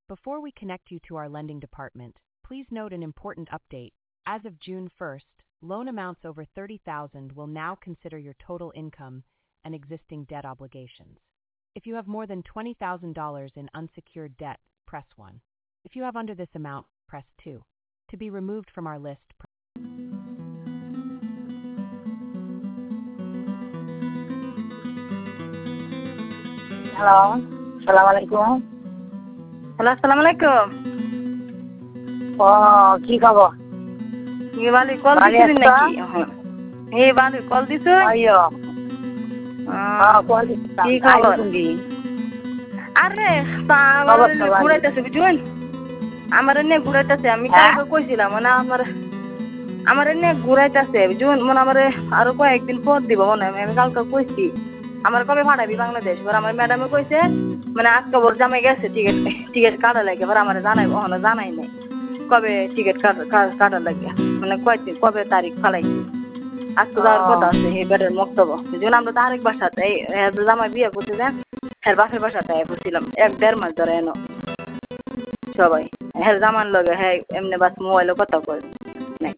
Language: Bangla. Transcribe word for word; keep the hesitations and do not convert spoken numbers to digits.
Before we connect you to our lending department, please note an important update. As of June first, loan amounts over thirty thousand dollars will now consider your total income and existing debt obligations. If you have more than twenty thousand dollars in unsecured debt, press one. If you have under this amount, press two. To be removed from our list, press hello, সালাম আলাইকুম। হ্যালো, আসসালামু আলাইকুম। ও কি খবর? এই বালি কল বাড়ি দিছিলেন আসছো? নাকি? হ্যাঁ। এই বালি কল দিছো? আইয়ো। হ্যাঁ, কল দিছিলাম। কি খবর? আইয়ো তুমি। আরে তা খবর আমার তো ভালো। ঘুরাইতেছে বুঝুন? আমার এনে ঘুরাইতেছে আমি হ্যাঁ? কালকে কইছিলাম মানে আমার আমার এনে ঘুরাইতেছে বুঝুন মানে আমার আরো কয়েকদিন পর দিব মনে হয় আমি কালকে কইছি আমার কবে ভাড়াবি বাংলাদেশ এবার আমার ম্যাডামে কইছে মানে আজকে ওর জামাই গেছে টিকিট টিকিট কাটা লাগে এবার আমার জানাই ওখানে জানাই নাই কবে টিকিট কাটা লাগে মানে কয়দিন কবে তারিখ ফালাইছি আজকে যাওয়ার কথা আছে এবারের মক্তব্য যেমন আমরা তো আরেক বাসাতে এই জামাই বিয়ে করতে যান হ্যাঁ বাপের বাসাতে বসছিলাম এক দেড় মাস ধরে এনো সবাই হ্যাঁ জামান লগে হ্যাঁ এমনি বাস মোবাইলে কথা কয়